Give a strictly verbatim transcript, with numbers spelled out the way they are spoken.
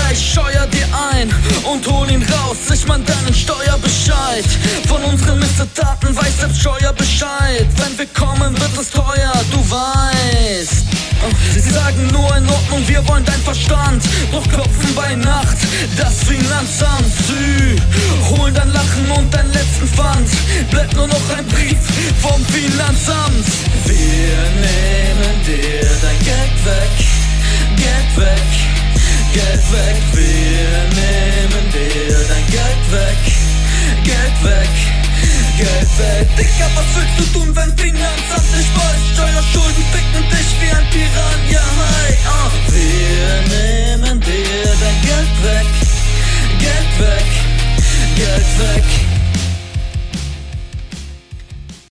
ja, ich scheuer dir ein und hol ihn raus. Ich mein deinen Steuerbescheid. Von unseren Missetaten weiß selbst Steuer Bescheid. Wenn wir kommen, wird es teuer, du weißt. Sie sagen nur in Ordnung, wir wollen dein Verstand. Doch klopfen bei Nacht, das Finanzamt. Sie holen dein Lachen und deinen letzten Pfand. Bleibt nur noch ein Brief vom Finanzamt. Wir nehmen dir dein Geld weg, Geld weg, Geld weg. Wir nehmen dir dein Geld weg, Geld weg, Geld weg. Dicker, was willst du tun, wenn Finanzamt nicht weiß? Steuerschulden ficken dich wie ein Piranha, hey, uh. Wir nehmen dir dein Geld weg, Geld weg, Geld weg.